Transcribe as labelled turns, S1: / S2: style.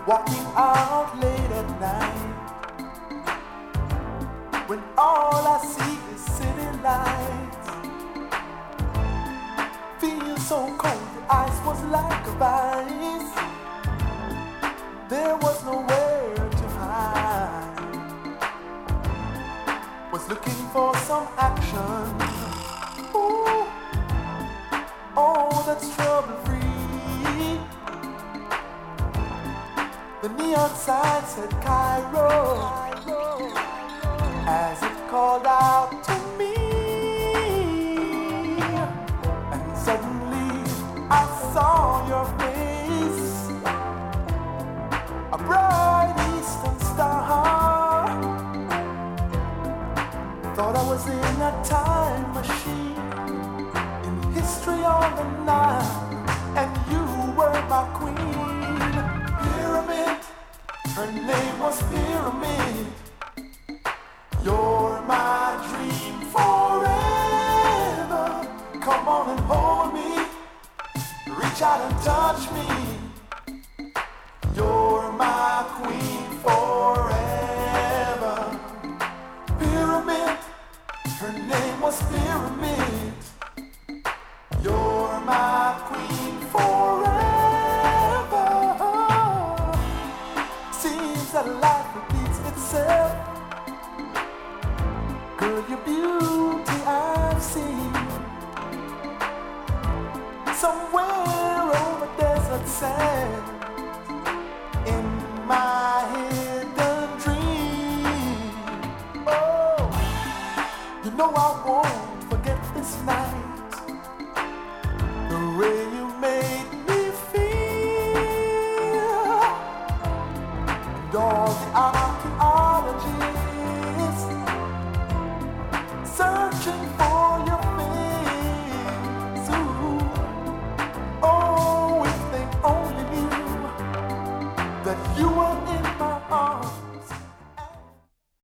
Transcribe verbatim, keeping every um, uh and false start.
S1: Walking out late at night, when all I see is city lights. Feel so cold, the ice was like a ice. There was nowhere to hide. Was looking for some action. Ooh, oh, that's trouble free. The neon sign said Cairo, as it called out to me. And suddenly I saw your face, a bright eastern star. Thought I was in a time machine, in history on the Nile, and you were my queen. Pyramid, her name was Pyramid. You're my dream forever. Come on and hold me, reach out and touch me.